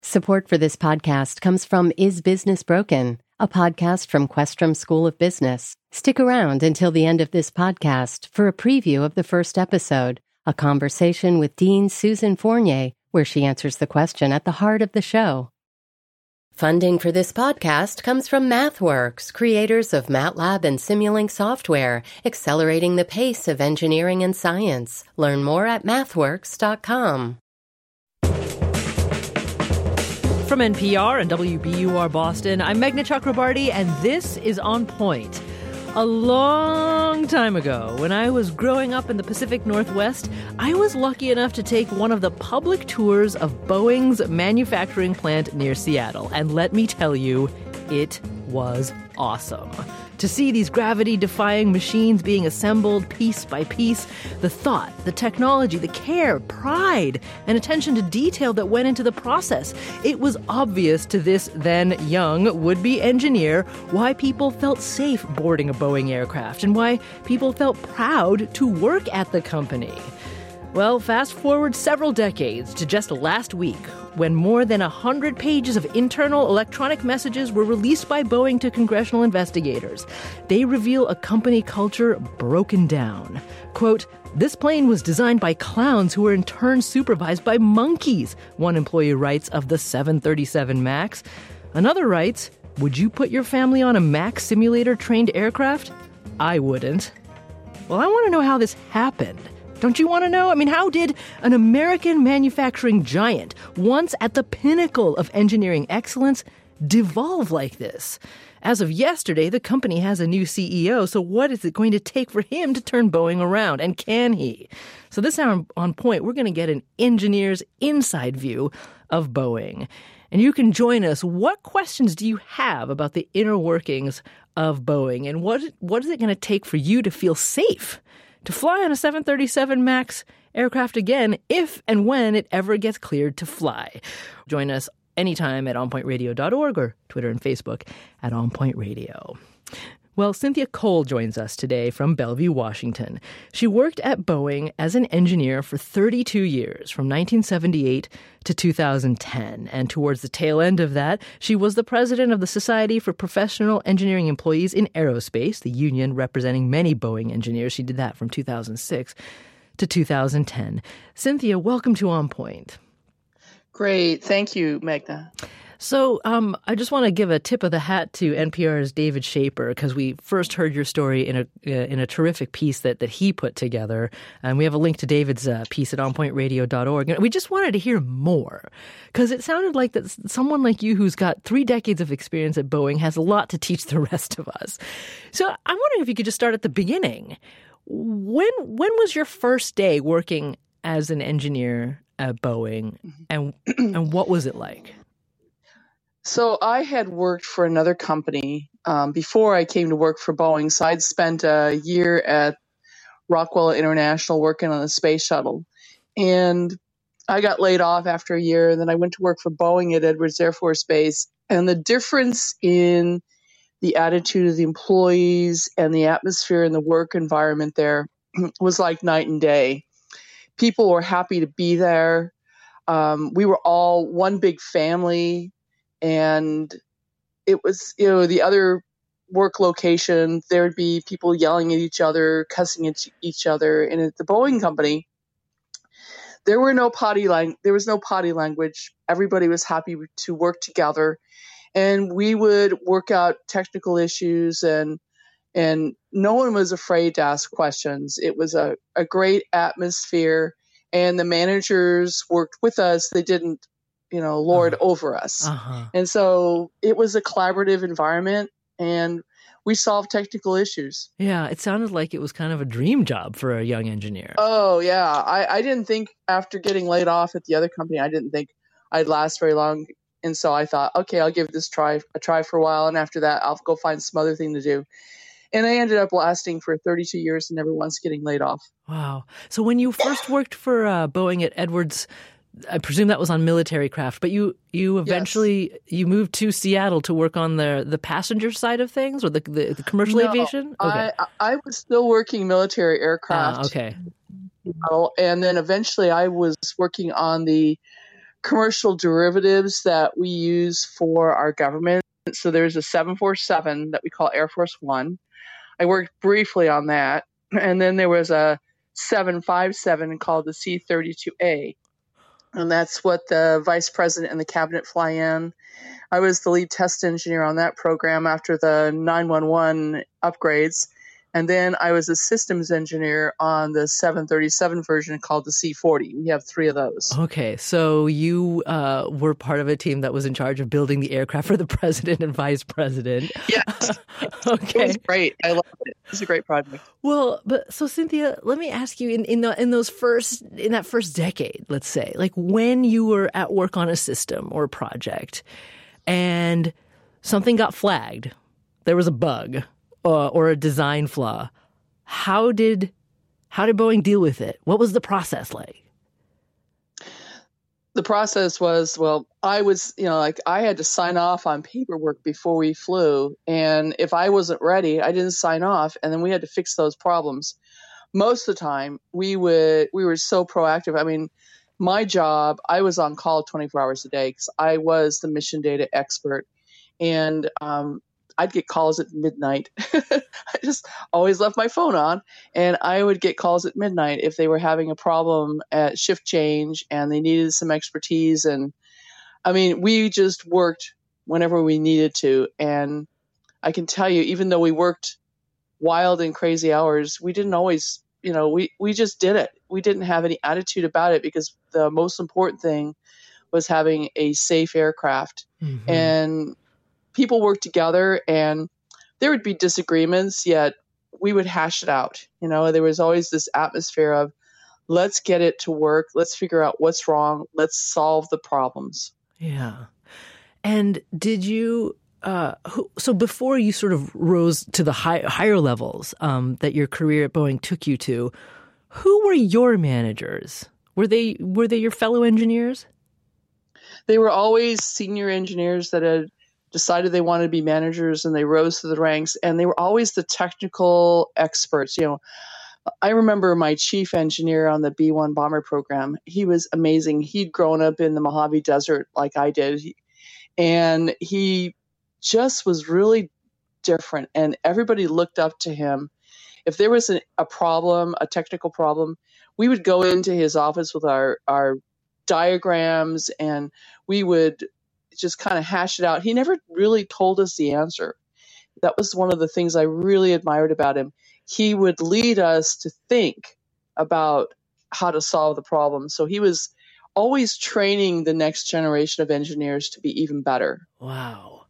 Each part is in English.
Support for this podcast comes from Is Business Broken, a podcast from Questrom School of Business. Stick around until the end of this podcast for a preview of the first episode, a conversation with Dean Susan Fournier, where she answers the question at the heart of the show. Funding for this podcast comes from MathWorks, creators of MATLAB and Simulink software, accelerating the pace of engineering and science. Learn more at mathworks.com. From NPR and WBUR Boston, I'm Meghna Chakrabarty, and this is On Point. A long time ago, when I was growing up in the Pacific Northwest, I was lucky enough to take one of the public tours of Boeing's manufacturing plant near Seattle. And let me tell you, it was awesome. To see these gravity-defying machines being assembled piece by piece, the thought, the technology, the care, pride, and attention to detail that went into the process, it was obvious to this then young would-be engineer why people felt safe boarding a Boeing aircraft and why people felt proud to work at the company. Well, fast forward several decades to just last week, when more than 100 pages of internal electronic messages were released by Boeing to congressional investigators. They reveal a company culture broken down. Quote, "This plane was designed by clowns who were in turn supervised by monkeys," one employee writes of the 737 MAX. Another writes, "Would you put your family on a MAX simulator-trained aircraft? I wouldn't." Well, I want to know how this happened. Don't you want to know? I mean, how did an American manufacturing giant, once at the pinnacle of engineering excellence, devolve like this? As of yesterday, the company has a new CEO, so what is it going to take for him to turn Boeing around? And can he? So this hour on Point, we're going to get an engineer's inside view of Boeing. And you can join us. What questions do you have about the inner workings of Boeing? And what is it going to take for you to feel safe to fly on a 737 MAX aircraft again if and when it ever gets cleared to fly? Join us anytime at onpointradio.org or Twitter and Facebook at onpointradio. Well, Cynthia Cole joins us today from Bellevue, Washington. She worked at Boeing as an engineer for 32 years, from 1978 to 2010. And towards the tail end of that, she was the president of the Society for Professional Engineering Employees in Aerospace, the union representing many Boeing engineers. She did that from 2006 to 2010. Cynthia, welcome to On Point. Great. Thank you, Meghna. So I just want to give a tip of the hat to NPR's David Shaper, because we first heard your story in a terrific piece that he put together. And we have a link to David's piece at onpointradio.org. And we just wanted to hear more, because it sounded like that someone like you who's got 3 decades of experience at Boeing has a lot to teach the rest of us. So I'm wondering if you could just start at the beginning. When was your first day working as an engineer at Boeing, and what was it like? So I had worked for another company before I came to work for Boeing. So I'd spent a year at Rockwell International working on the space shuttle. And I got laid off after a year. And then I went to work for Boeing at Edwards Air Force Base. And the difference in the attitude of the employees and the atmosphere and the work environment there was like night and day. People were happy to be there. We were all one big family. And it was, the other work location, there would be people yelling at each other, cussing at each other. And at the Boeing company, there was no potty language. Everybody was happy to work together. And we would work out technical issues, and no one was afraid to ask questions. It was a great atmosphere, and the managers worked with us. They didn't lord over us. And so it was a collaborative environment, and we solved technical issues. Yeah, it sounded like it was kind of a dream job for a young engineer. Oh, yeah. I didn't think, after getting laid off at the other company, I didn't think I'd last very long. And so I thought, okay, I'll give this a try for a while. And after that, I'll go find some other thing to do. And I ended up lasting for 32 years and never once getting laid off. Wow. So when you first worked for Boeing at Edwards, I presume that was on military craft, but you eventually you moved to Seattle to work on the passenger side of things, or the commercial aviation? Okay. I was still working military aircraft. Okay. And then eventually I was working on the commercial derivatives that we use for our government. So there's a 747 that we call Air Force One. I worked briefly on that. And then there was a 757 called the C-32A. And that's what the vice president and the cabinet fly in. I was the lead test engineer on that program after the 911 upgrades. And then I was a systems engineer on the 737 version called the C-40. We have 3 of those. Okay, so you were part of a team that was in charge of building the aircraft for the president and vice president. Yes. Okay. It was great. I loved it. It was a great project. Well, but so Cynthia, let me ask you in that first decade, let's say, like when you were at work on a system or a project and something got flagged, there was a bug or a design flaw. How did Boeing deal with it? What was the process like? The process was, well, I was, I had to sign off on paperwork before we flew. And if I wasn't ready, I didn't sign off. And then we had to fix those problems. Most of the time, we were so proactive. I mean, my job, I was on call 24 hours a day because I was the mission data expert. And I'd get calls at midnight. I just always left my phone on, and I would get calls at midnight if they were having a problem at shift change and they needed some expertise. And I mean, we just worked whenever we needed to. And I can tell you, even though we worked wild and crazy hours, we didn't always, we just did it. We didn't have any attitude about it because the most important thing was having a safe aircraft. Mm-hmm. And people worked together, and there would be disagreements, yet we would hash it out. There was always this atmosphere of, let's get it to work. Let's figure out what's wrong. Let's solve the problems. Yeah. And did you, so before you sort of rose to the higher levels that your career at Boeing took you to, who were your managers? Were they your fellow engineers? They were always senior engineers that had decided they wanted to be managers, and they rose through the ranks, and they were always the technical experts. I remember my chief engineer on the B-1 bomber program. He was amazing. He'd grown up in the Mojave Desert like I did, and he just was really different, and everybody looked up to him. If there was a problem, a technical problem, we would go into his office with our diagrams, and we would just kind of hash it out. He never really told us the answer. That was one of the things I really admired about him. He would lead us to think about how to solve the problem. So he was always training the next generation of engineers to be even better. Wow.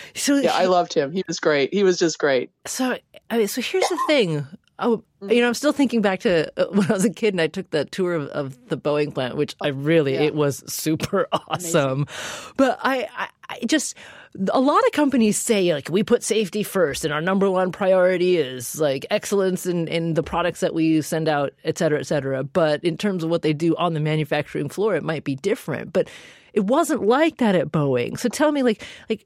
I loved him. He was great. He was just great. So here's the thing. I'm still thinking back to when I was a kid and I took the tour of the Boeing plant, which it was super awesome. Amazing. But I just, a lot of companies say, like, we put safety first and our number one priority is like excellence in the products that we send out, et cetera, et cetera. But in terms of what they do on the manufacturing floor, it might be different. But it wasn't like that at Boeing. So tell me, like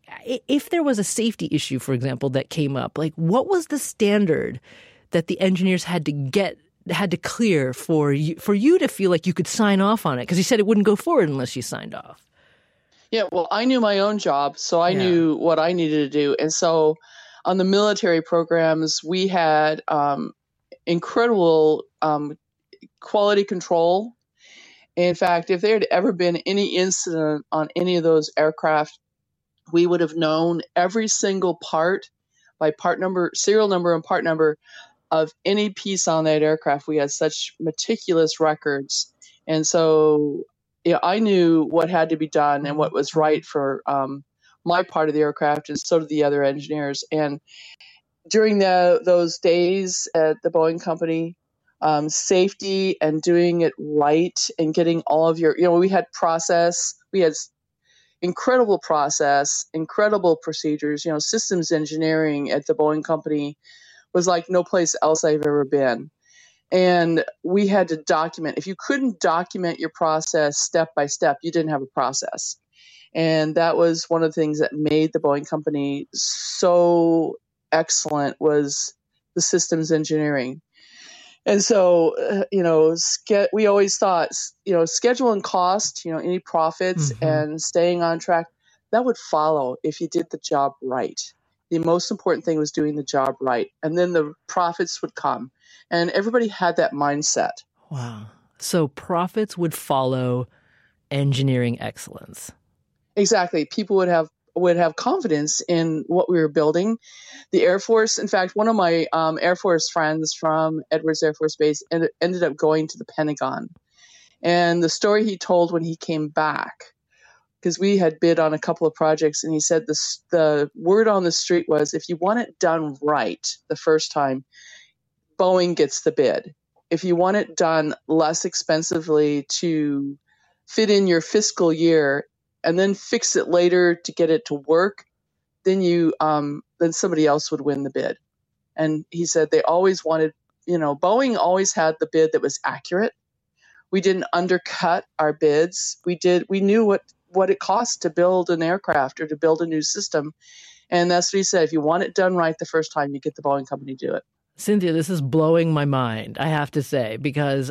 if there was a safety issue, for example, that came up, like what was the standard that the engineers had to clear for you to feel like you could sign off on it? Because you said it wouldn't go forward unless you signed off. Yeah, well, I knew my own job, so I knew what I needed to do. And so on the military programs, we had incredible quality control. In fact, if there had ever been any incident on any of those aircraft, we would have known every single part by part number, serial number, and part number of any piece on that aircraft. We had such meticulous records. And so I knew what had to be done and what was right for my part of the aircraft, and so did the other engineers. And during those days at the Boeing company, safety and doing it right and getting all of your, we had incredible process, incredible procedures. Systems engineering at the Boeing company was like no place else I've ever been. And we had to document. If you couldn't document your process step by step, you didn't have a process. And that was one of the things that made the Boeing company so excellent, was the systems engineering. And so, we always thought, schedule and cost, any profits and staying on track, that would follow if you did the job right. The most important thing was doing the job right. And then the profits would come. And everybody had that mindset. Wow. So profits would follow engineering excellence. Exactly. People would have confidence in what we were building. The Air Force, in fact, one of my Air Force friends from Edwards Air Force Base ended up going to the Pentagon. And the story he told when he came back, because we had bid on a couple of projects, and he said the word on the street was, if you want it done right the first time, Boeing gets the bid. If you want it done less expensively to fit in your fiscal year and then fix it later to get it to work, then then somebody else would win the bid. And he said they always wanted, Boeing always had the bid that was accurate. We didn't undercut our bids. We knew what it cost to build an aircraft or to build a new system. And that's what he said. If you want it done right the first time, you get the Boeing company to do it. Cynthia, this is blowing my mind, I have to say, because,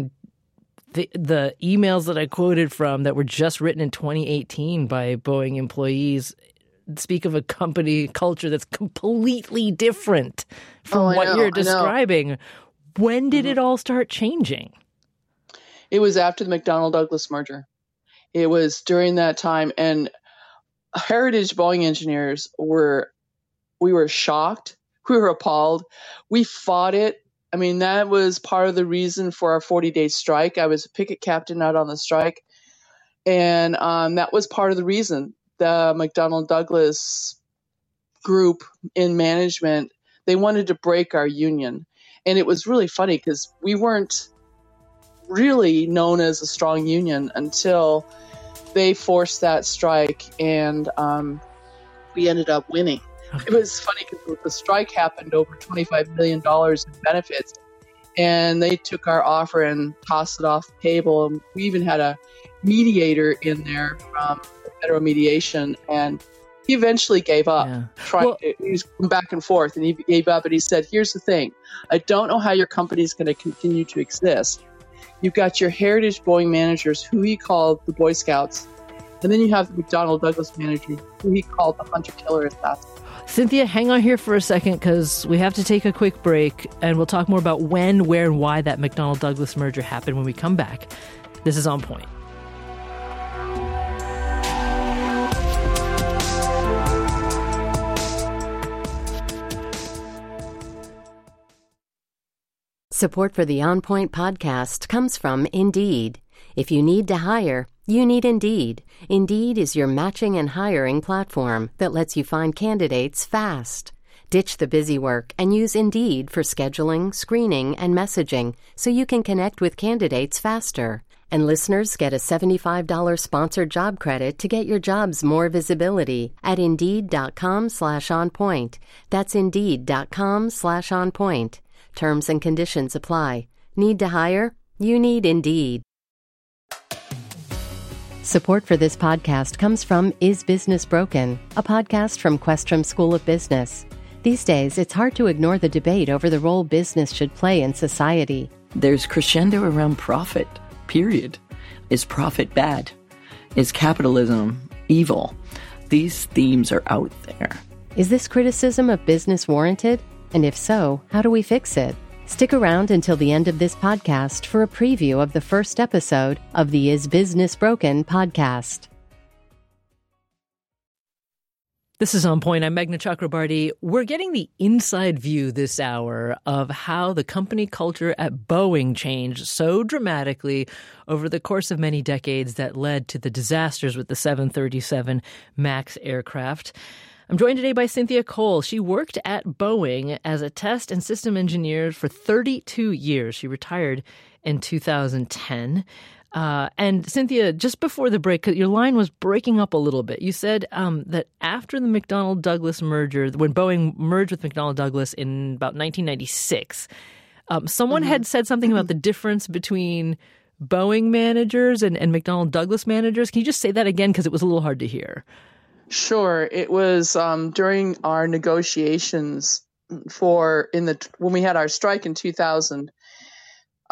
the emails that I quoted from that were just written in 2018 by Boeing employees speak of a company culture that's completely different from what you're describing. When did it all start changing? It was after the McDonnell-Douglas merger. It was during that time. And heritage Boeing engineers we were shocked. We were appalled. We fought it. That was part of the reason for our 40-day strike. I was a picket captain out on the strike. And that was part of the reason. The McDonnell-Douglas group in management, they wanted to break our union. And it was really funny because we weren't really known as a strong union until they forced that strike, and we ended up winning. It was funny because the strike happened over $25 million in benefits, and they took our offer and tossed it off the table. And we even had a mediator in there from Federal Mediation, and he eventually gave up. He was going back and forth, and he gave up, and he said, here's the thing. I don't know how your company is going to continue to exist. You've got your heritage Boeing managers, who he called the Boy Scouts, and then you have the McDonnell-Douglas manager, who he called the hunter-killer assassins. Cynthia, hang on here for a second because we have to take a quick break, and we'll talk more about when, where, and why that McDonnell-Douglas merger happened when we come back. This is On Point. Support for the On Point podcast comes from Indeed. If you need to hire, you need Indeed. Indeed is your matching and hiring platform that lets you find candidates fast. Ditch the busy work and use Indeed for scheduling, screening, and messaging so you can connect with candidates faster. And listeners get a $75 sponsored job credit to get your jobs more visibility at Indeed.com/onpoint. That's Indeed.com/onpoint. Terms and conditions apply. Need to hire? You need Indeed. Support for this podcast comes from Is Business Broken?, a podcast from Questrom School of Business. These days, it's hard to ignore the debate over the role business should play in society. There's crescendo around profit, period. Is profit bad? Is capitalism evil? These themes are out there. Is this criticism of business warranted? And if so, how do we fix it? Stick around until the end of this podcast for a preview of the first episode of the Is Business Broken podcast. This is On Point. I'm Meghna Chakrabarty. We're getting the inside view this hour of how the company culture at Boeing changed so dramatically over the course of many decades that led to the disasters with the 737 MAX aircraft. I'm joined today by Cynthia Cole. She worked at Boeing as a test and system engineer for 32 years. She retired in 2010. And Cynthia, just before the break, your line was breaking up a little bit. You said that after the McDonnell-Douglas merger, when Boeing merged with McDonnell-Douglas in about 1996, someone had said something about the difference between Boeing managers and McDonnell-Douglas managers. Can you just say that again? Because it was a little hard to hear. Sure. It was during our negotiations when we had our strike in 2000,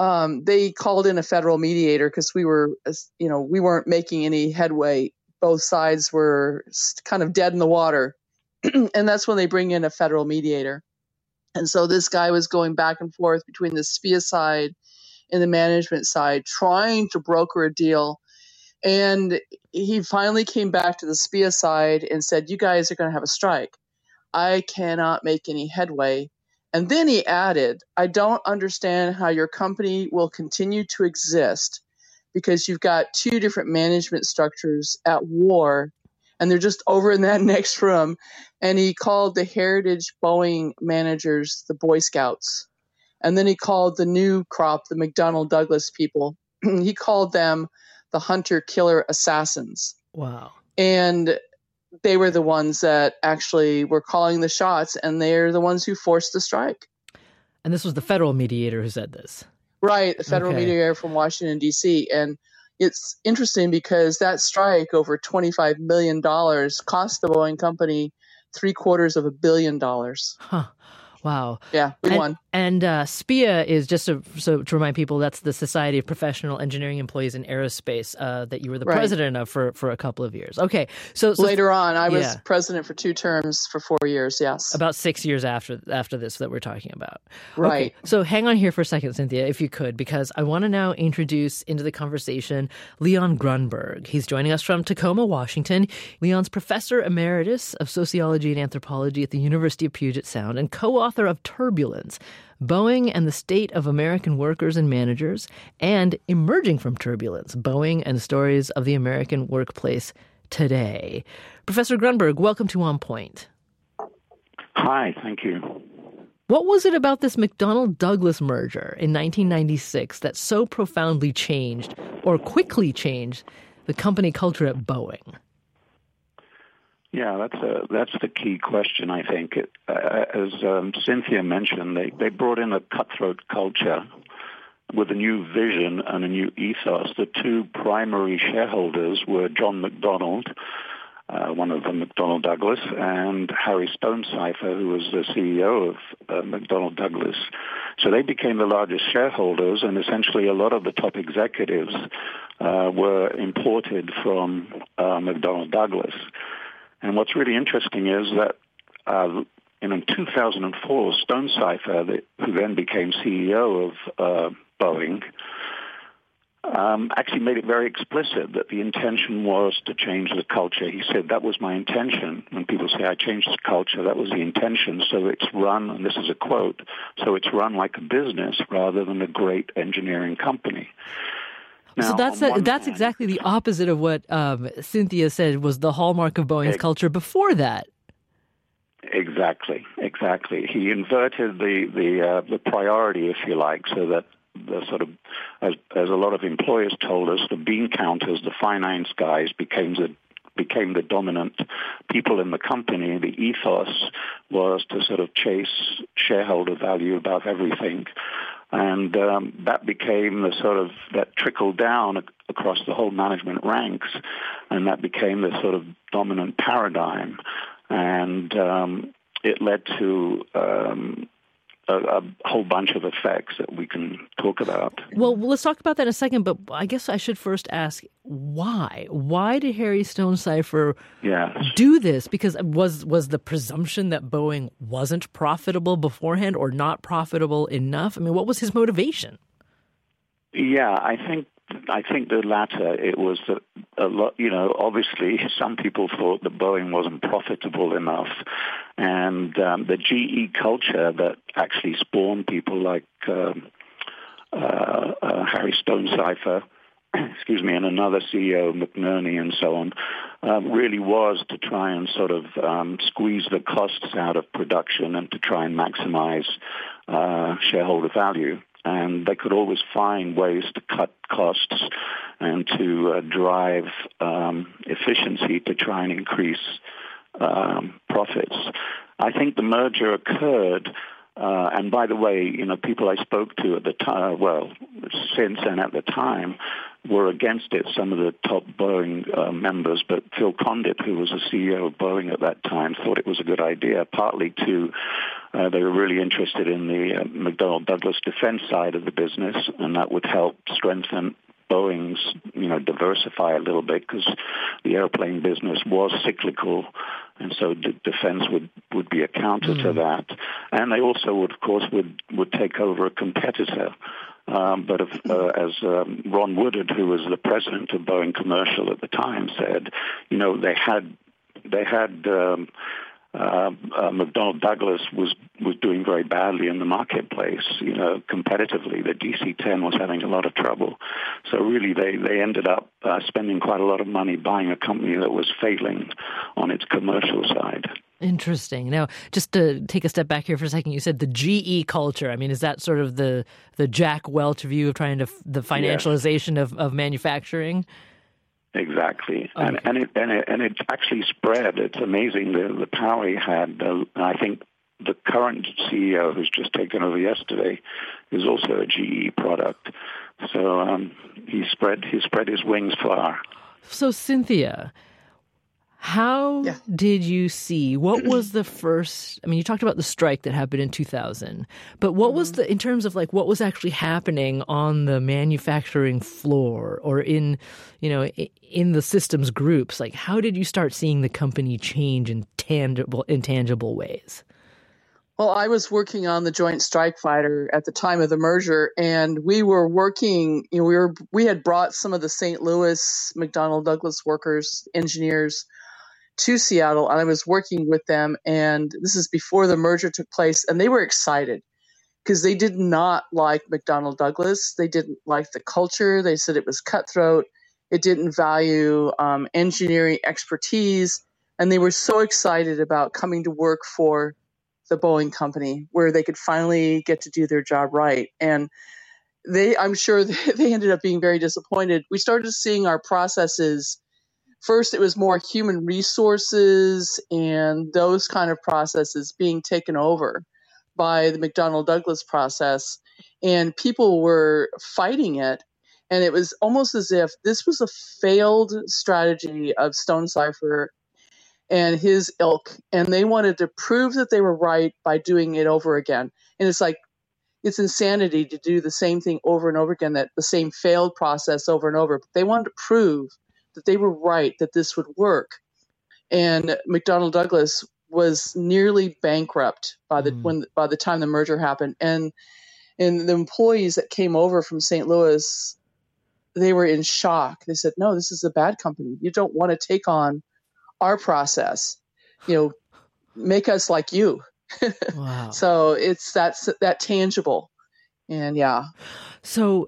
they called in a federal mediator because we weren't making any headway. Both sides were kind of dead in the water. And that's when they bring in a federal mediator. And so this guy was going back and forth between the SPIA side and the management side, trying to broker a deal. And he finally came back to the SPIA side and said, you guys are going to have a strike. I cannot make any headway. And then he added, I don't understand how your company will continue to exist because you've got two different management structures at war, and they're just over in that next room. And he called the Heritage Boeing managers the Boy Scouts. And then he called the new crop, the McDonnell Douglas people, he called them the hunter-killer assassins. Wow. And they were the ones that actually were calling the shots, and they're the ones who forced the strike. And this was the federal mediator who said this. Right, the federal mediator from Washington, D.C. And it's interesting because that strike over $25 million cost the Boeing company $750 million. Huh. Wow. Yeah, we won. And SPIA is, just to remind people, that's the Society of Professional Engineering Employees in Aerospace that you were the president of for a couple of years. Okay. So later on, I was president for 2 terms for 4 years, yes. About 6 years after this that we're talking about. Right. Okay. So hang on here for a second, Cynthia, if you could, because I want to now introduce into the conversation Leon Grunberg. He's joining us from Tacoma, Washington. Leon's professor emeritus of sociology and anthropology at the University of Puget Sound and co-author of Turbulence, Boeing and the State of American Workers and Managers, and Emerging from Turbulence, Boeing and Stories of the American Workplace Today. Professor Grunberg, welcome to On Point. Hi, thank you. What was it about this McDonnell-Douglas merger in 1996 that so profoundly changed, or quickly changed, the company culture at Boeing? Yeah, that's the key question, I think. As Cynthia mentioned, they brought in a cutthroat culture with a new vision and a new ethos. The 2 primary shareholders were John McDonnell, one of the McDonnell Douglas, and Harry Stonecipher, who was the CEO of McDonnell Douglas. So they became the largest shareholders, and essentially a lot of the top executives were imported from McDonnell Douglas. And what's really interesting is that in 2004, Stonecipher, who then became CEO of Boeing, actually made it very explicit that the intention was to change the culture. He said, that was my intention. When people say, I changed the culture, that was the intention. So it's run, and this is a quote, so it's run like a business rather than a great engineering company. Now, so that's exactly the opposite of what Cynthia said was the hallmark of Boeing's culture before that. Exactly. He inverted the priority, if you like, so that the sort of, as a lot of employers told us, the bean counters, the finance guys became the dominant people in the company. The ethos was to sort of chase shareholder value above everything. And that became the sort of, that trickled down across the whole management ranks, and that became the sort of dominant paradigm. And it led to a whole bunch of effects that we can talk about. Well, let's talk about that in a second, but I guess I should first ask, why? Why did Harry Stonecipher do this? Because was the presumption that Boeing wasn't profitable beforehand or not profitable enough? I mean, what was his motivation? Yeah, I think the latter. It was that a lot, obviously some people thought that Boeing wasn't profitable enough, and the GE culture that actually spawned people like Harry Stonecipher, and another CEO, McNerney, and so on, really was to try and sort of squeeze the costs out of production and to try and maximize shareholder value. And they could always find ways to cut costs and to drive efficiency to try and increase profits. I think the merger occurred And by the way, people I spoke to at the time, since and at the time, were against it. Some of the top Boeing members, but Phil Condit, who was the CEO of Boeing at that time, thought it was a good idea, partly to they were really interested in the McDonnell Douglas defense side of the business, and that would help strengthen Boeing's, diversify a little bit, because the airplane business was cyclical, and so defense would be a counter to that. And they also would, of course, would take over a competitor. But as Ron Woodard, who was the president of Boeing Commercial at the time, said, they had McDonnell Douglas was doing very badly in the marketplace, competitively. The DC-10 was having a lot of trouble. So really they ended up spending quite a lot of money buying a company that was failing on its commercial side. Interesting. Now, just to take a step back here for a second, you said the GE culture. I mean, is that sort of the Jack Welch view of trying to the financialization of manufacturing? Exactly, okay. and it actually spread. It's amazing the power he had. I think the current CEO, who's just taken over yesterday, is also a GE product. So he spread his wings far. So Cynthia, how did you see, what was the first, you talked about the strike that happened in 2000, but what was in terms of what was actually happening on the manufacturing floor or in the systems groups? How did you start seeing the company change in intangible ways? Well, I was working on the Joint Strike Fighter at the time of the merger, and we were working, we had brought some of the St. Louis McDonnell Douglas workers, engineers, to Seattle, and I was working with them, and this is before the merger took place, and they were excited because they did not like McDonnell Douglas. They didn't like the culture. They said it was cutthroat. It didn't value engineering expertise, and they were so excited about coming to work for the Boeing company where they could finally get to do their job right. And I'm sure they ended up being very disappointed. We started seeing our processes. First, it was more human resources and those kind of processes being taken over by the McDonnell Douglas process, and people were fighting it. And it was almost as if this was a failed strategy of Stonecipher and his ilk, and they wanted to prove that they were right by doing it over again. And it's insanity to do the same thing over and over again, that the same failed process over and over. But they wanted to prove that they were right, that this would work. And McDonnell Douglas was nearly bankrupt by the time the merger happened. And the employees that came over from St. Louis, they were in shock. They said, no, this is a bad company. You don't want to take on our process. Make us like you. Wow. So it's that tangible. And So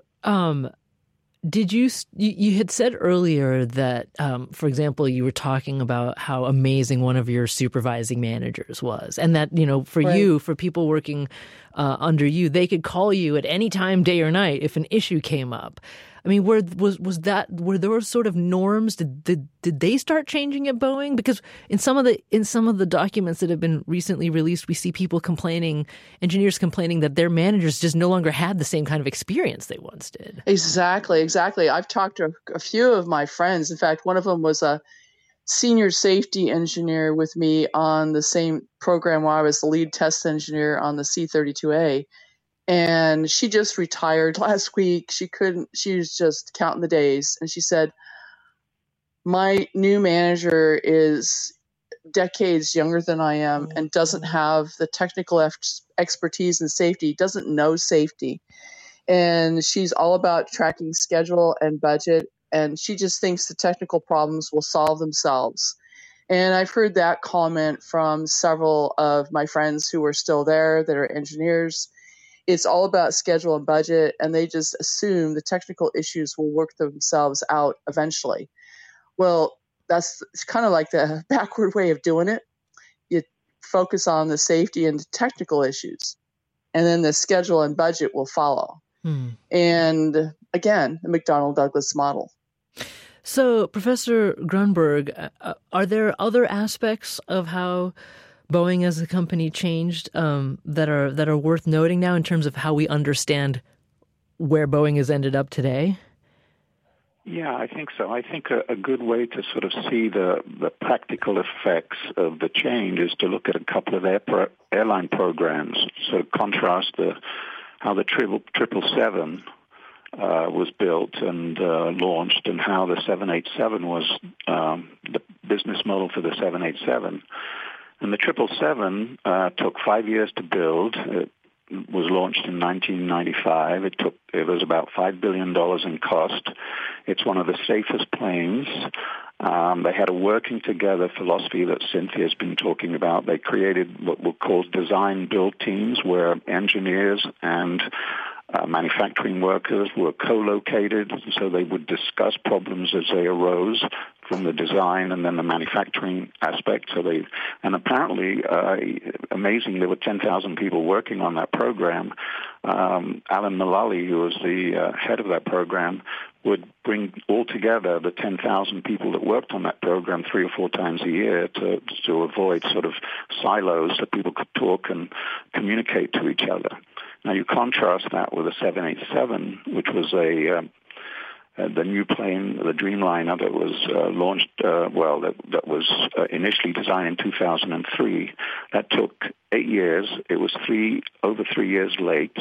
did you had said earlier that, for example, you were talking about how amazing one of your supervising managers was, and that, for right. you, for people working under you, they could call you at any time, day or night, if an issue came up. Were there sort of norms? Did they start changing at Boeing? Because in some of the documents that have been recently released, we see people engineers complaining that their managers just no longer had the same kind of experience they once did. Exactly. I've talked to a few of my friends. In fact, one of them was a senior safety engineer with me on the same program while I was the lead test engineer on the C-32A. And she just retired last week. She was just counting the days. And she said, my new manager is decades younger than I am and doesn't have the technical expertise in safety, doesn't know safety. And she's all about tracking schedule and budget. And she just thinks the technical problems will solve themselves. And I've heard that comment from several of my friends who are still there that are engineers. It's all about schedule and budget, and they just assume the technical issues will work themselves out eventually. Well, it's kind of like the backward way of doing it. You focus on the safety and the technical issues, and then the schedule and budget will follow. And again, the McDonnell Douglas model. So, Professor Grunberg, are there other aspects of how Boeing as a company changed that are worth noting now in terms of how we understand where Boeing has ended up today? Yeah, I think so. I think a good way to sort of see the practical effects of the change is to look at a couple of airline programs, sort of contrast how the 777 was built and launched, and how the 787 was the business model for the 787. And the 777 took 5 years to build. It was launched in 1995. It was about $5 billion in cost. It's one of the safest planes. They had a working together philosophy that Cynthia's been talking about. They created what were called design build teams, where engineers and manufacturing workers were co-located, so they would discuss problems as they arose from the design and then the manufacturing aspect. And apparently, amazing, there were 10,000 people working on that program. Alan Mullally, who was the head of that program, would bring all together the 10,000 people that worked on that program 3 or 4 times a year to avoid sort of silos, so people could talk and communicate to each other. Now you contrast that with a 787, which was the new plane, the Dreamliner, that was launched. That was initially designed in 2003. That took 8 years. It was over 3 years late.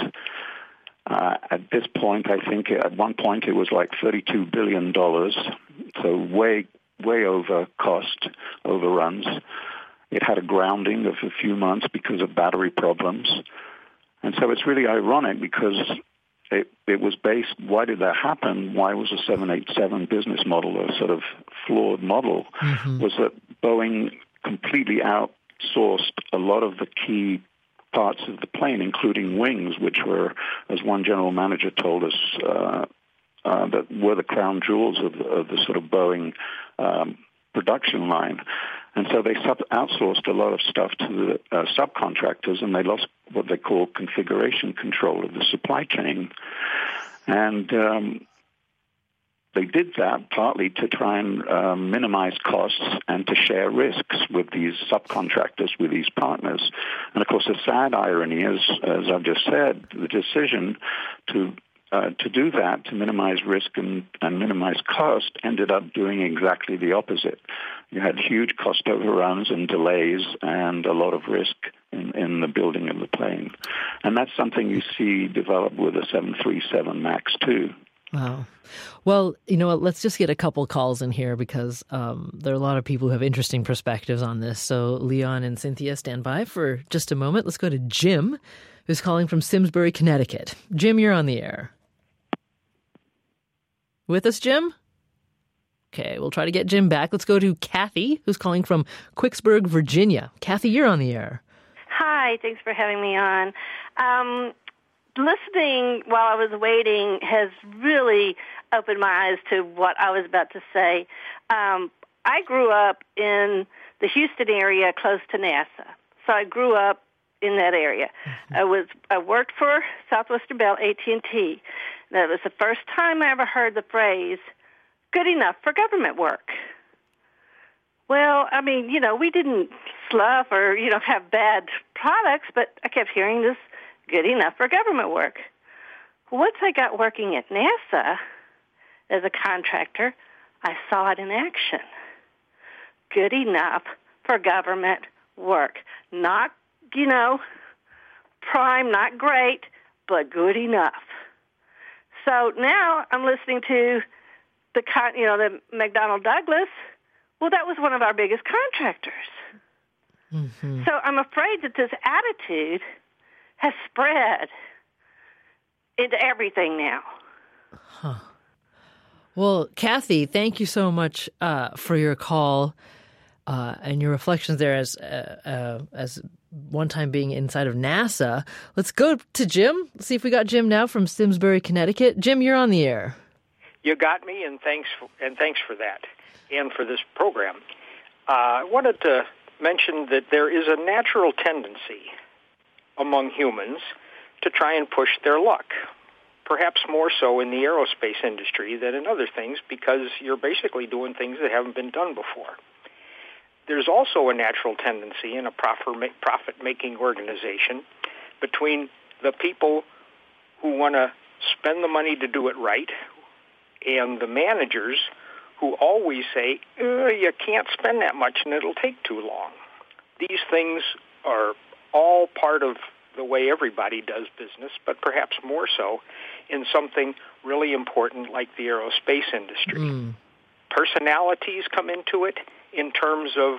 At this point, I think at one point it was like $32 billion, so way over cost overruns. It had a grounding of a few months because of battery problems. And so it's really ironic because it was based, why did that happen? Why was a 787 business model a sort of flawed model? Mm-hmm. Was that Boeing completely outsourced a lot of the key parts of the plane, including wings, which were, as one general manager told us, that were the crown jewels of the sort of Boeing production line. And so they outsourced a lot of stuff to the subcontractors, and they lost what they call configuration control of the supply chain. And they did that partly to try and minimize costs and to share risks with these subcontractors, with these partners. And of course, the sad irony is, as I've just said, the decision to do that, to minimize risk and minimize cost, ended up doing exactly the opposite. You had huge cost overruns and delays and a lot of risk in the building of the plane. And that's something you see develop with the 737 MAX too. Wow. Well, you know what? Let's just get a couple calls in here because there are a lot of people who have interesting perspectives on this. So Leon and Cynthia, stand by for just a moment. Let's go to Jim, who's calling from Simsbury, Connecticut. Jim, you're on the air. With us, Jim? Okay, we'll try to get Jim back. Let's go to Kathy, who's calling from Quicksburg, Virginia. Kathy, you're on the air. Hi, thanks for having me on. Listening while I was waiting has really opened my eyes to what I was about to say. I grew up in the Houston area close to NASA, so I grew up in that area. Mm-hmm. I worked for Southwestern Bell, AT&T. That was the first time I ever heard the phrase, good enough for government work. Well, I mean, we didn't slough or, have bad products, but I kept hearing this, good enough for government work. Once I got working at NASA as a contractor, I saw it in action. Good enough for government work. Not, prime, not great, but good enough. So now I'm listening to the McDonnell Douglas. Well, that was one of our biggest contractors. Mm-hmm. So I'm afraid that this attitude has spread into everything now. Huh. Well, Kathy, thank you so much for your call and your reflections there as one time being inside of NASA. Let's go to Jim. Let's see if we got Jim now from Simsbury, Connecticut. Jim, you're on the air. You got me, and thanks for that, and for this program. I wanted to mention that there is a natural tendency among humans to try and push their luck, perhaps more so in the aerospace industry than in other things, because you're basically doing things that haven't been done before. there's also a natural tendency in a profit-making organization between the people who want to spend the money to do it right and the managers who always say, you can't spend that much and it'll take too long. These things are all part of the way everybody does business, but perhaps more so in something really important like the aerospace industry. Personalities come into it in terms of,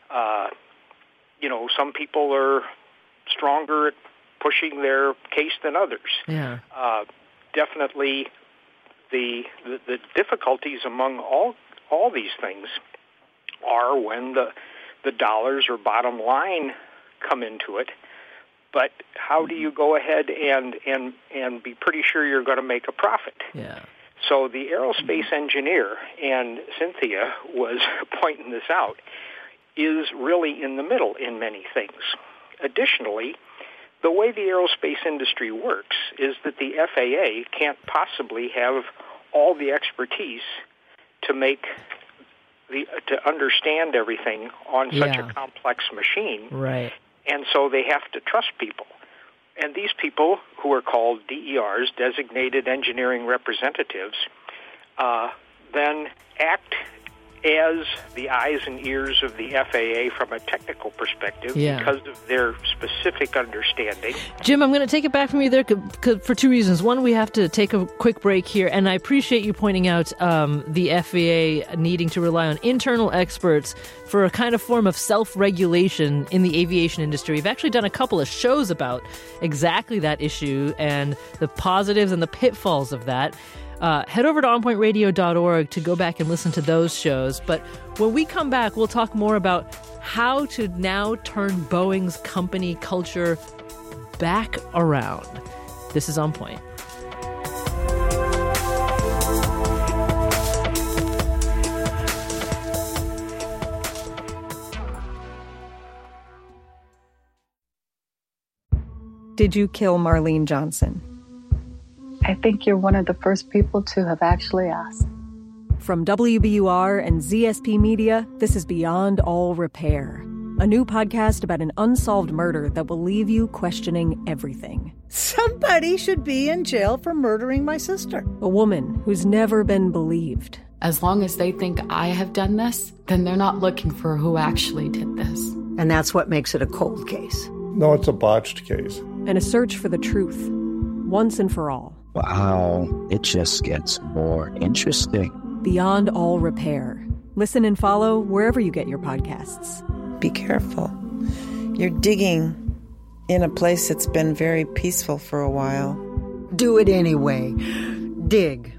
some people are stronger at pushing their case than others. Yeah. Definitely the difficulties among all these things are when the dollars or bottom line come into it. But how do you go ahead and be pretty sure you're going to make a profit? Yeah. So the aerospace engineer, and Cynthia was pointing this out, is really in the middle in many things. Additionally, the way the aerospace industry works is that the FAA can't possibly have all the expertise to understand everything on such a complex machine. Right. And so they have to trust people. And these people, who are called DERs, Designated Engineering Representatives, then act as the eyes and ears of the FAA from a technical perspective because of their specific understanding. Jim, I'm going to take it back from you there for two reasons. One, we have to take a quick break here, and I appreciate you pointing out the FAA needing to rely on internal experts for a kind of form of self-regulation in the aviation industry. We've actually done a couple of shows about exactly that issue and the positives and the pitfalls of that. Head over to onpointradio.org to go back and listen to those shows. But when we come back, we'll talk more about how to now turn Boeing's company culture back around. This is On Point. Did you kill Marlene Johnson? I think you're one of the first people to have actually asked. From WBUR and ZSP Media, this is Beyond All Repair, a new podcast about an unsolved murder that will leave you questioning everything. Somebody should be in jail for murdering my sister. A woman who's never been believed. As long as they think I have done this, then they're not looking for who actually did this. And that's what makes it a cold case. No, it's a botched case. And a search for the truth, once and for all. Wow, it just gets more interesting. Beyond All Repair. Listen and follow wherever you get your podcasts. Be careful. You're digging in a place that's been very peaceful for a while. Do it anyway. Dig.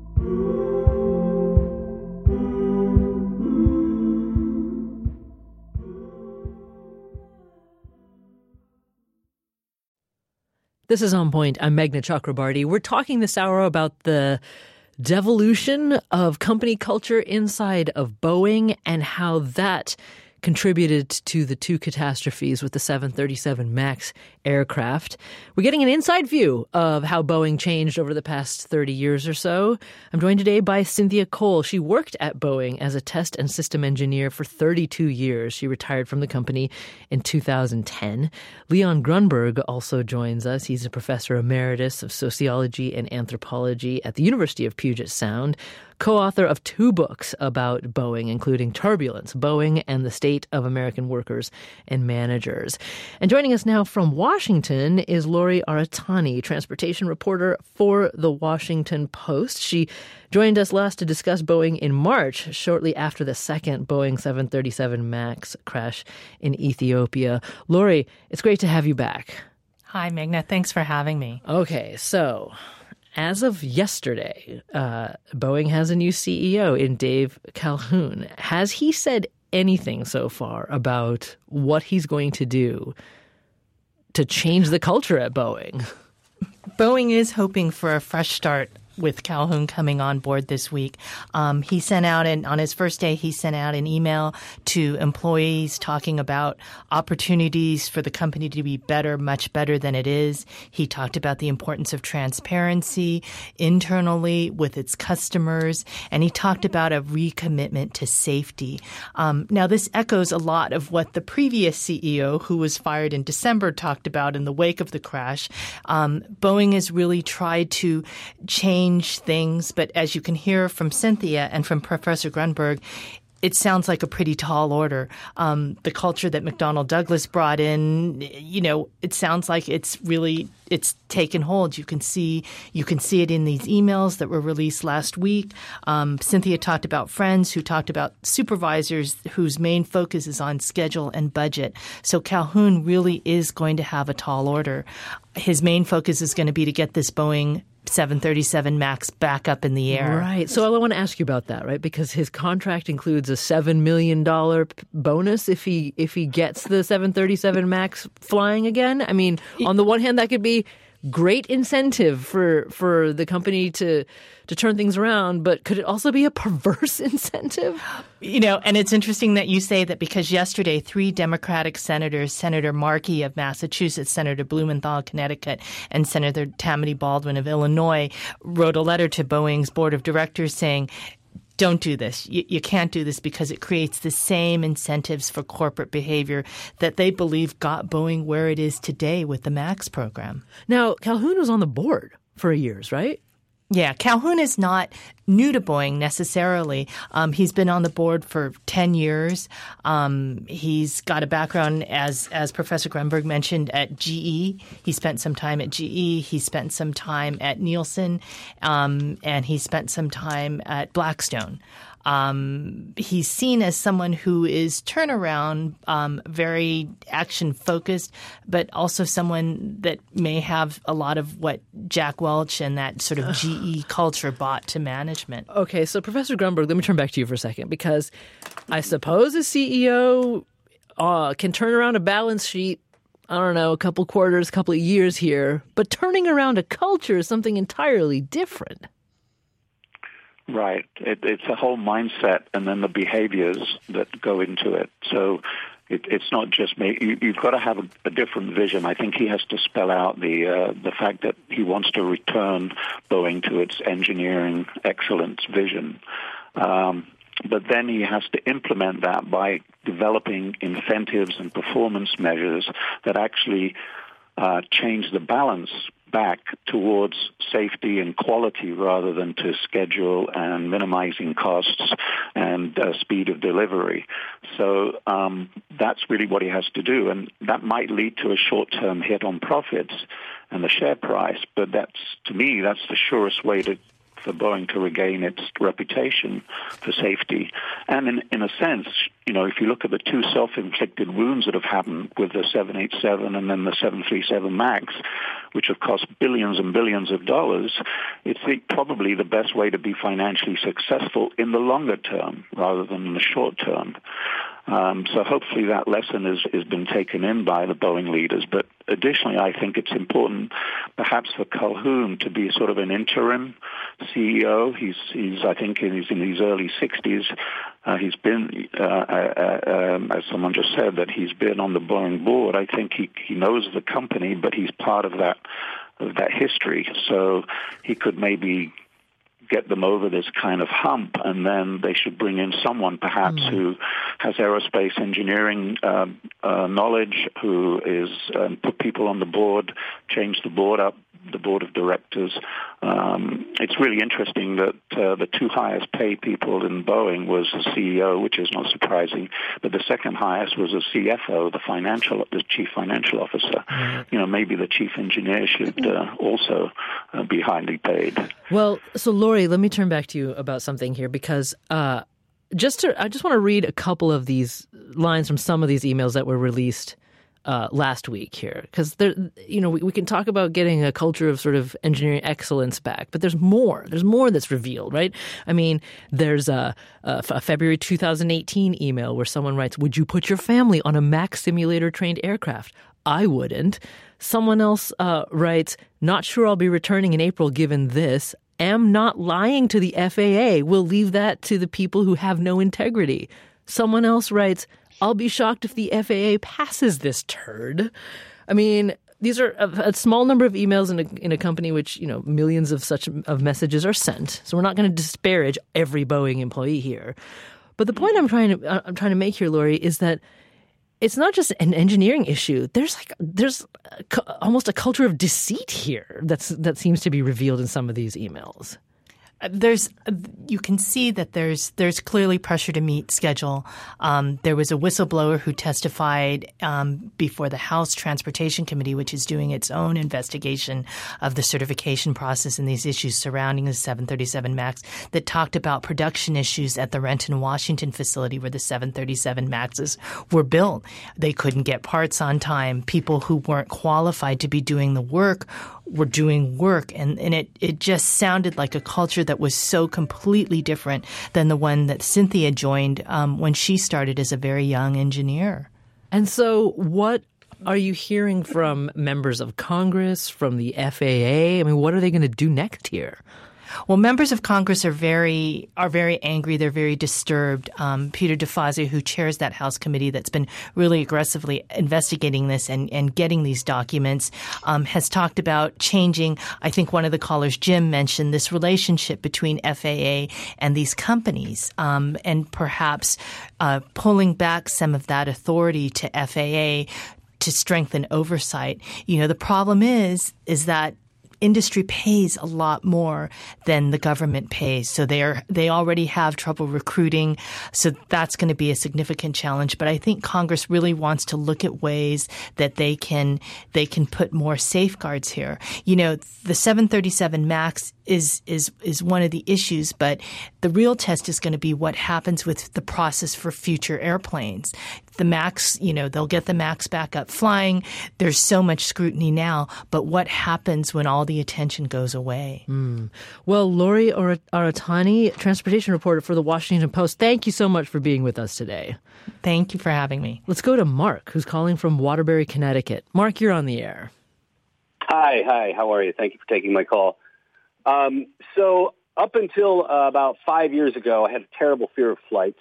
This is On Point. I'm Meghna Chakrabarty. We're talking this hour about the devolution of company culture inside of Boeing and how that contributed to the two catastrophes with the 737 MAX aircraft. We're getting an inside view of how Boeing changed over the past 30 years or so. I'm joined today by Cynthia Cole. She worked at Boeing as a test and system engineer for 32 years. She retired from the company in 2010. Leon Grunberg also joins us. He's a professor emeritus of sociology and anthropology at the University of Puget Sound, co-author of 2 books about Boeing, including Turbulence, Boeing and the State of American Workers and Managers. And joining us now from Washington is Lori Aratani, transportation reporter for The Washington Post. She joined us last to discuss Boeing in March, shortly after the second Boeing 737 MAX crash in Ethiopia. Lori, it's great to have you back. Hi, Meghna. Thanks for having me. Okay, so as of yesterday, Boeing has a new CEO in Dave Calhoun. Has he said anything so far about what he's going to do to change the culture at Boeing? Boeing is hoping for a fresh start with Calhoun coming on board this week. He sent out, on his first day, he sent out an email to employees talking about opportunities for the company to be better, much better than it is. He talked about the importance of transparency internally with its customers, and he talked about a recommitment to safety. Now, this echoes a lot of what the previous CEO, who was fired in December, talked about in the wake of the crash. Boeing has really tried to change things, but as you can hear from Cynthia and from Professor Grunberg, it sounds like a pretty tall order. The culture that McDonnell Douglas brought in, it sounds like it's taken hold. You can see it in these emails that were released last week. Cynthia talked about friends who talked about supervisors whose main focus is on schedule and budget. So Calhoun really is going to have a tall order. His main focus is going to be to get this Boeing 737 MAX back up in the air. Right. So I want to ask you about that, right? Because his contract includes a $7 million bonus if he gets the 737 MAX flying again. I mean, on the one hand, that could be great incentive for the company to turn things around, but could it also be a perverse incentive? And it's interesting that you say that, because yesterday 3 Democratic senators, Senator Markey of Massachusetts, Senator Blumenthal of Connecticut, and Senator Tammany Baldwin of Illinois wrote a letter to Boeing's board of directors saying, don't do this. You can't do this because it creates the same incentives for corporate behavior that they believe got Boeing where it is today with the MAX program. Now, Calhoun was on the board for years, right? Yeah, Calhoun is not new to Boeing necessarily. He's been on the board for 10 years. He's got a background, as Professor Grunberg mentioned, at GE. He spent some time at GE. He spent some time at Nielsen, and he spent some time at Blackstone. He's seen as someone who is turnaround, very action-focused, but also someone that may have a lot of what Jack Welch and that sort of GE culture brought to management. Okay, so Professor Grunberg, let me turn back to you for a second, because I suppose a CEO can turn around a balance sheet, I don't know, a couple quarters, a couple of years here, but turning around a culture is something entirely different. Right. It's a whole mindset and then the behaviors that go into it. So it's not just you've got to have a different vision. I think he has to spell out the fact that he wants to return Boeing to its engineering excellence vision. But then he has to implement that by developing incentives and performance measures that actually change the balance back towards safety and quality rather than to schedule and minimizing costs and speed of delivery. So that's really what he has to do. And that might lead to a short-term hit on profits and the share price. But to me, that's the surest way for Boeing to regain its reputation for safety. And in a sense, if you look at the 2 self-inflicted wounds that have happened with the 787 and then the 737 MAX, which have cost billions and billions of dollars, it's probably the best way to be financially successful in the longer term rather than in the short term. So hopefully that lesson has been taken in by the Boeing leaders. But additionally, I think it's important perhaps for Calhoun to be sort of an interim CEO. He's I think he's in his early 60s. He's been, as someone just said, that he's been on the Boeing board. I think he knows the company, but he's part of that history. So he could maybe get them over this kind of hump, and then they should bring in someone perhaps who has aerospace engineering knowledge, who is put people on the board, change the board up, the board of directors. It's really interesting that the 2 highest paid people in Boeing was the CEO, which is not surprising, but the second highest was the CFO, the chief financial officer. Maybe the chief engineer should also be highly paid. Well, so Lori, let me turn back to you about something here, because I just want to read a couple of these lines from some of these emails that were released last week here, because we can talk about getting a culture of sort of engineering excellence back, but there's more that's revealed, right? I mean, there's a February 2018 email where someone writes, "Would you put your family on a MAX simulator trained aircraft? I wouldn't." Someone else writes, "Not sure I'll be returning in April given this." am not lying to the FAA. We'll leave that to the people who have no integrity. Someone else writes, I'll be shocked if the FAA passes this turd. I mean, these are a small number of emails in a company which, millions of such messages are sent. So we're not going to disparage every Boeing employee here. But the point I'm trying to make here, Lori, is that it's not just an engineering issue. There's almost a culture of deceit here that seems to be revealed in some of these emails. You can see that there's clearly pressure to meet schedule. There was a whistleblower who testified before the House Transportation Committee, which is doing its own investigation of the certification process and these issues surrounding the 737 MAX, that talked about production issues at the Renton, Washington facility where the 737 MAXs were built. They couldn't get parts on time. People who weren't qualified to be doing the work were doing work, and it just sounded like a culture that was so completely different than the one that Cynthia joined when she started as a very young engineer. And so what are you hearing from members of Congress, from the FAA? I mean, what are they going to do next here? Well, members of Congress are very angry. They're very disturbed. Peter DeFazio, who chairs that House committee that's been really aggressively investigating this and getting these documents, has talked about changing. I think one of the callers, Jim, mentioned this relationship between FAA and these companies, and perhaps pulling back some of that authority to FAA to strengthen oversight. The problem is that industry pays a lot more than the government pays. So they already have trouble recruiting. So that's going to be a significant challenge. But I think Congress really wants to look at ways that they can put more safeguards here. The 737 MAX is one of the issues, but the real test is going to be what happens with the process for future airplanes. The MAX, they'll get the MAX back up flying. There's so much scrutiny now, but what happens when all the attention goes away? Well, Lori Aratani, transportation reporter for the Washington Post, thank you so much for being with us today. Thank you for having me. Let's go to Mark, who's calling from Waterbury, Connecticut. Mark, you're on the air. Hi, how are you? Thank you for taking my call. So up until about 5 years ago, I had a terrible fear of flying,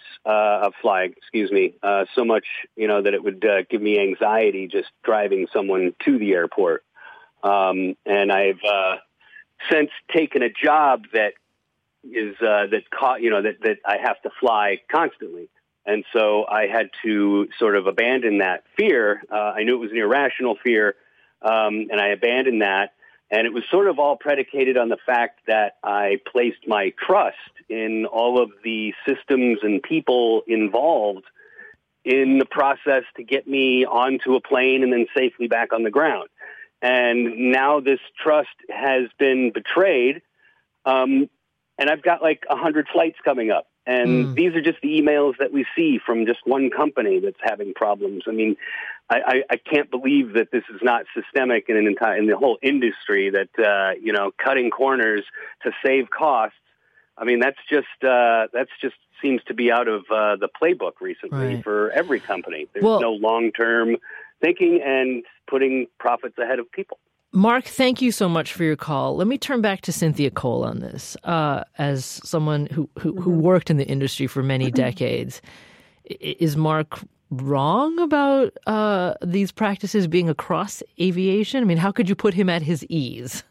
so much, that it would give me anxiety just driving someone to the airport. And I've since taken a job that is that I have to fly constantly. And so I had to sort of abandon that fear. I knew it was an irrational fear, and I abandoned that. And it was sort of all predicated on the fact that I placed my trust in all of the systems and people involved in the process to get me onto a plane and then safely back on the ground. And now this trust has been betrayed, and I've got like 100 flights coming up. And these are just the emails that we see from just one company that's having problems. I mean, I can't believe that this is not systemic in the whole industry, that, cutting corners to save costs. I mean, that's just seems to be out of the playbook recently for every company. There's no long-term thinking and putting profits ahead of people. Mark, thank you so much for your call. Let me turn back to Cynthia Cole on this. As someone who worked in the industry for many decades, is Mark wrong about these practices being across aviation? I mean, how could you put him at his ease?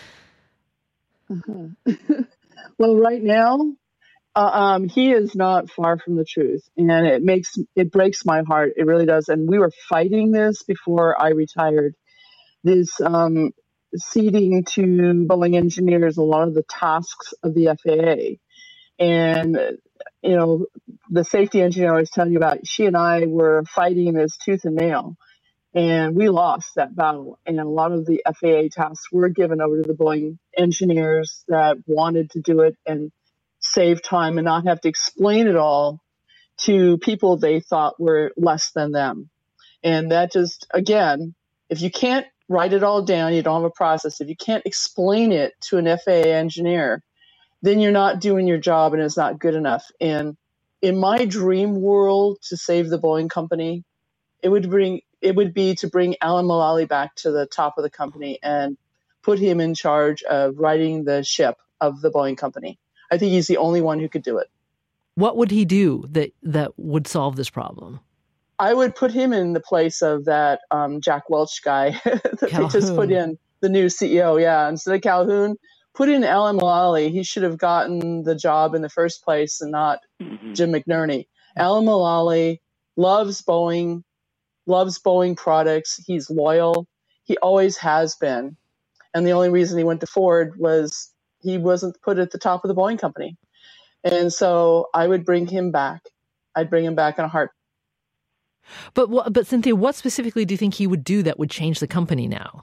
Well, right now, he is not far from the truth, and it breaks my heart. It really does. And we were fighting this before I retired. This ceding to Boeing engineers a lot of the tasks of the FAA. And, the safety engineer I was telling you about, she and I were fighting this tooth and nail. And we lost that battle. And a lot of the FAA tasks were given over to the Boeing engineers that wanted to do it and save time and not have to explain it all to people they thought were less than them. And that just, again, if you can't write it all down, you don't have a process. If you can't explain it to an FAA engineer, then you're not doing your job and it's not good enough. And in my dream world, to save the Boeing company, it would be to bring Alan Mulally back to the top of the company and put him in charge of writing the ship of the Boeing company. I think he's the only one who could do it. What would he do that would solve this problem? I would put him in the place of that Jack Welch guy that they just put in, the new CEO. Yeah, instead of Calhoun, put in Alan Mulally. He should have gotten the job in the first place and not Jim McNerney. Alan Mulally loves Boeing products. He's loyal. He always has been. And the only reason he went to Ford was he wasn't put at the top of the Boeing company. And so I would bring him back. I'd bring him back in a heartbeat. But Cynthia, what specifically do you think he would do that would change the company now?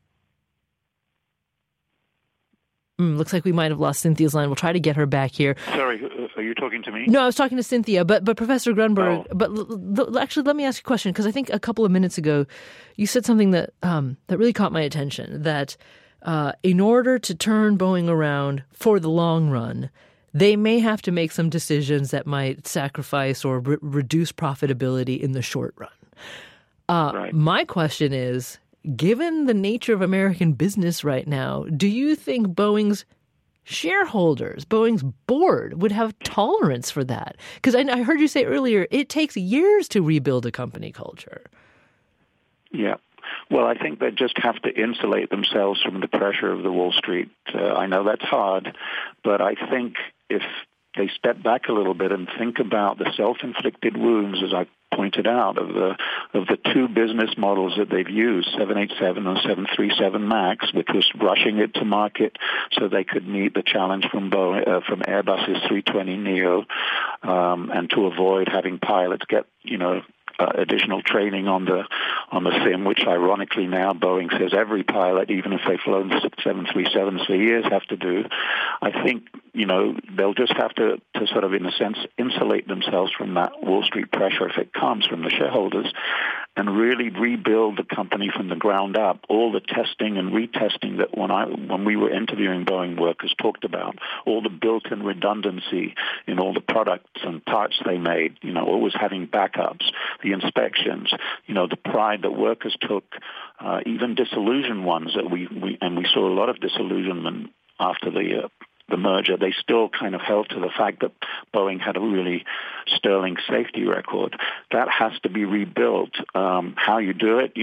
Looks like we might have lost Cynthia's line. We'll try to get her back here. Sorry, are you talking to me? No, I was talking to Cynthia, but Professor Grunberg, but actually let me ask you a question, because I think a couple of minutes ago you said something that really caught my attention, that in order to turn Boeing around for the long run, they may have to make some decisions that might sacrifice or reduce profitability in the short run. Right. My question is, given the nature of American business right now, do you think Boeing's shareholders, Boeing's board, would have tolerance for that? Because I heard you say earlier, it takes years to rebuild a company culture. Yeah. Well, I think they just have to insulate themselves from the pressure of the Wall Street. I know that's hard, but I think if they step back a little bit and think about the self-inflicted wounds, as I pointed out, of the two business models that they've used, 787 and 737 MAX, which was rushing it to market so they could meet the challenge from Airbus's 320neo, and to avoid having pilots get, additional training on the sim, which ironically now Boeing says every pilot, even if they've flown 737s for years, have to do. I think, they'll just have to sort of, in a sense, insulate themselves from that Wall Street pressure if it comes from the shareholders, and really rebuild the company from the ground up. All the testing and retesting that when we were interviewing Boeing workers talked about, all the built-in redundancy in all the products and parts they made, always having backups, the inspections, the pride that workers took, even disillusioned ones that we saw a lot of disillusionment after the merger. They still kind of held to the fact that Boeing had a really sterling safety record. That has to be rebuilt. How you do it,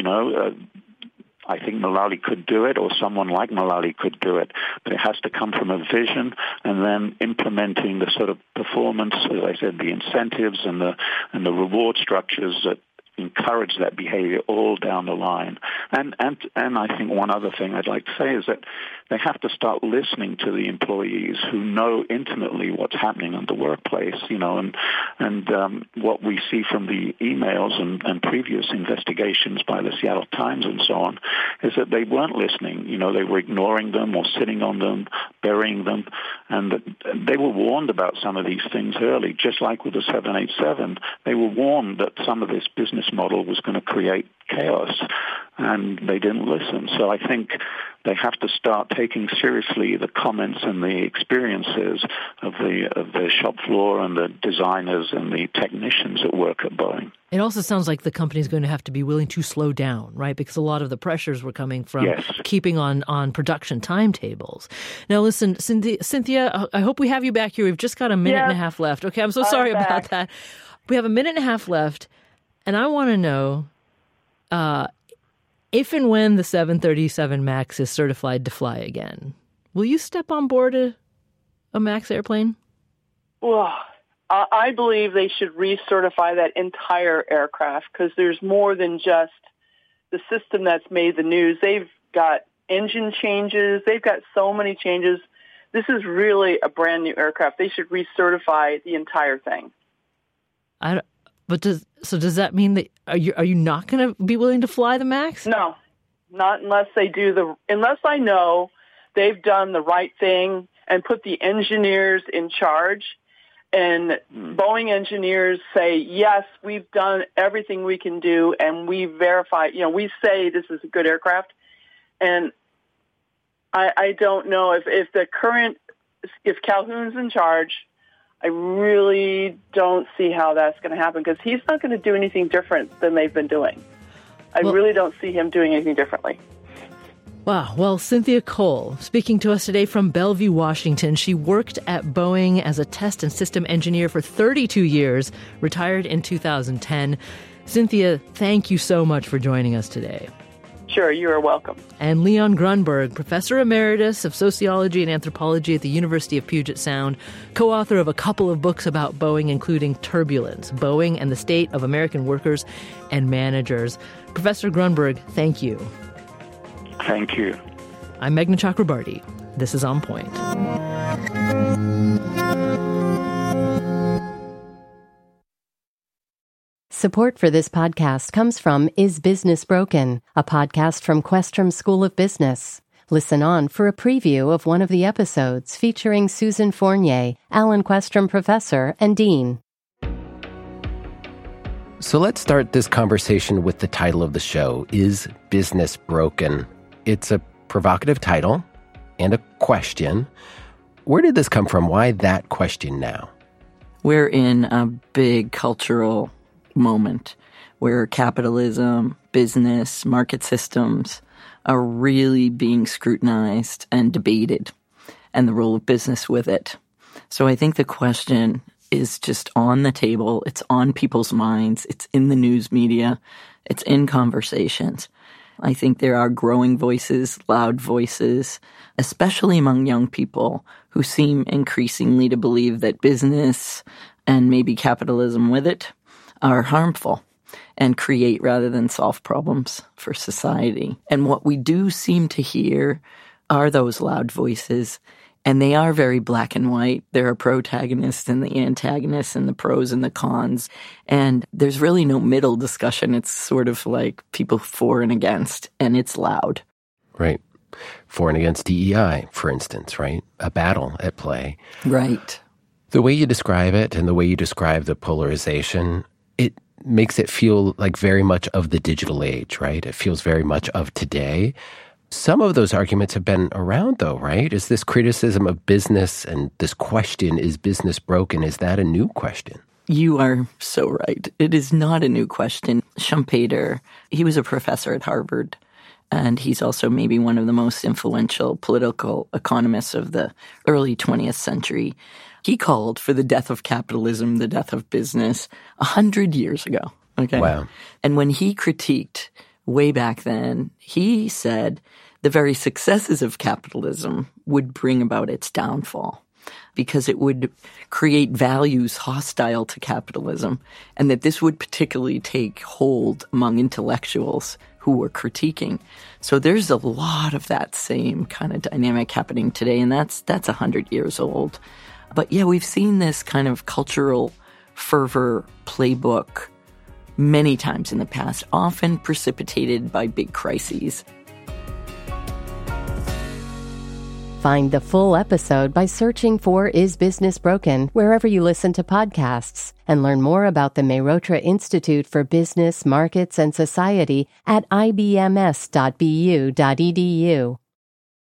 I think Mulally could do it, or someone like Mulally could do it, but it has to come from a vision, and then implementing the sort of performance, as I said, the incentives and the reward structures that encourage that behavior all down the line. And I think one other thing I'd like to say is that they have to start listening to the employees who know intimately what's happening in the workplace, and what we see from the emails and previous investigations by the Seattle Times and so on is that they weren't listening. They were ignoring them or sitting on them, burying them, and they were warned about some of these things early, just like with the 787. They were warned that some of this business model was going to create chaos, and they didn't listen. So I think they have to start taking seriously the comments and the experiences of the shop floor and the designers and the technicians that work at Boeing. It also sounds like the company is going to have to be willing to slow down, right? Because a lot of the pressures were coming from keeping on production timetables. Now, listen, Cynthia, I hope we have you back here. We've just got a minute and a half left. Okay, I'm so sorry about that. We have a minute and a half left, and I want to know if and when the 737 MAX is certified to fly again, will you step on board a MAX airplane? Well, I believe they should recertify that entire aircraft, because there's more than just the system that's made the news. They've got engine changes. They've got so many changes. This is really a brand new aircraft. They should recertify the entire thing. Does that mean that are you not going to be willing to fly the MAX? No, not unless they do unless I know they've done the right thing and put the engineers in charge, and Boeing engineers say, yes, we've done everything we can do, and we verify, we say this is a good aircraft. And I don't know if Calhoun's in charge, I really don't see how that's going to happen, because he's not going to do anything different than they've been doing. I really don't see him doing anything differently. Wow. Well, Cynthia Cole, speaking to us today from Bellevue, Washington. She worked at Boeing as a test and system engineer for 32 years, retired in 2010. Cynthia, thank you so much for joining us today. Sure, you are welcome. And Leon Grunberg, Professor Emeritus of Sociology and Anthropology at the University of Puget Sound, co-author of a couple of books about Boeing, including Turbulence, Boeing and the State of American Workers and Managers. Professor Grunberg, thank you. Thank you. I'm Meghna Chakrabarty. This is On Point. Support for this podcast comes from Is Business Broken, a podcast from Questrom School of Business. Listen on for a preview of one of the episodes featuring Susan Fournier, Alan Questrom Professor and Dean. So let's start this conversation with the title of the show, Is Business Broken? It's a provocative title and a question. Where did this come from? Why that question now? We're in a big cultural moment where capitalism, business, market systems are really being scrutinized and debated, and the role of business with it. So I think the question is just on the table. It's on people's minds. It's in the news media. It's in conversations. I think there are growing voices, loud voices, especially among young people who seem increasingly to believe that business and maybe capitalism with it are harmful and create rather than solve problems for society. And what we do seem to hear are those loud voices, and they are very black and white. There are protagonists and the antagonists and the pros and the cons. And there's really no middle discussion. It's sort of like people for and against, and it's loud. Right. For and against DEI, for instance, right? A battle at play. Right. The way you describe it and the way you describe the polarization, it makes it feel like very much of the digital age, right? It feels very much of today. Some of those arguments have been around, though, right? Is this criticism of business and this question, is business broken, is that a new question? You are so right. It is not a new question. Schumpeter, he was a professor at Harvard, and he's also maybe one of the most influential political economists of the early 20th century. He called for the death of capitalism, the death of business, 100 years ago. Okay. Wow. And when he critiqued way back then, he said the very successes of capitalism would bring about its downfall because it would create values hostile to capitalism, and that this would particularly take hold among intellectuals who were critiquing. So there's a lot of that same kind of dynamic happening today, and that's 100 years old. But yeah, we've seen this kind of cultural fervor playbook many times in the past, often precipitated by big crises. Find the full episode by searching for Is Business Broken wherever you listen to podcasts, and learn more about the Mehrotra Institute for Business, Markets, and Society at ibms.bu.edu.